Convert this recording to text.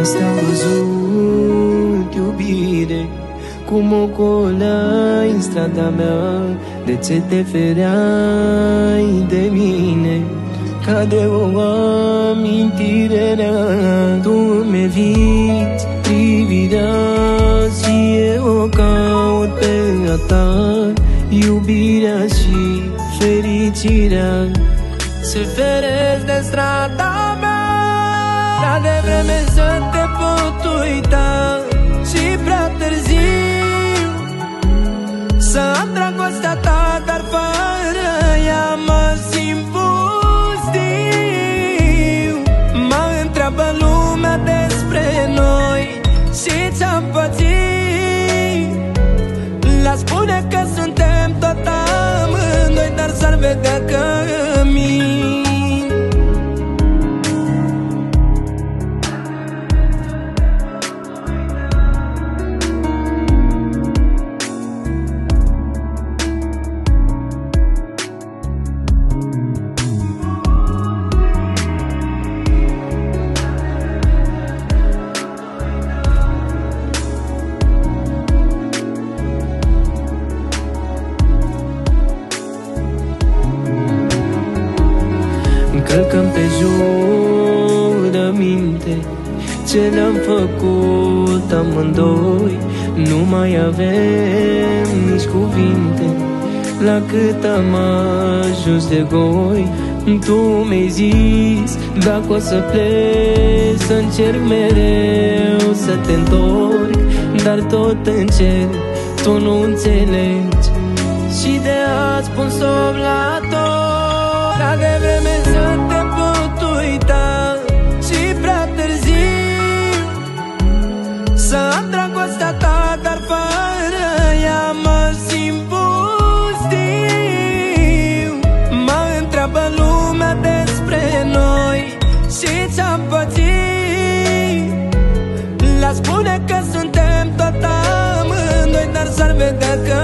Asta am văzut, iubire, cum o colai în strada mea, de ce te fereai de mine, ca de o amintire rea. Tu îmi eviți privirea și eu o caut pe a ta, iubirea și fericirea se feresc de strada mea. Prea devreme să te pot uita și prea târziu să am dragostea ta, dar fără ea mă simt pustiu. Mă întreabă lumea despre noi și ce-am pățit. Le spune că suntem tot amândoi, dar s-ar vedea că mint. Călcăm pe jurăminte ce le-am făcut amândoi. Nu mai avem nici cuvinte la cât am ajuns de goi. Tu mi-ai zis dacă o să pleci, să încerc mereu să te întorc, dar tot încerc, tu nu înțelegi și de azi pun stop la tot. Prea devreme să te pot uita și prea târziu să am dragostea ta, dar fără ea mă simt pustiu. Mă întreabă lumea despre noi și ce-am pățit. Le spune că suntem tot amândoi, dar s-ar vedea că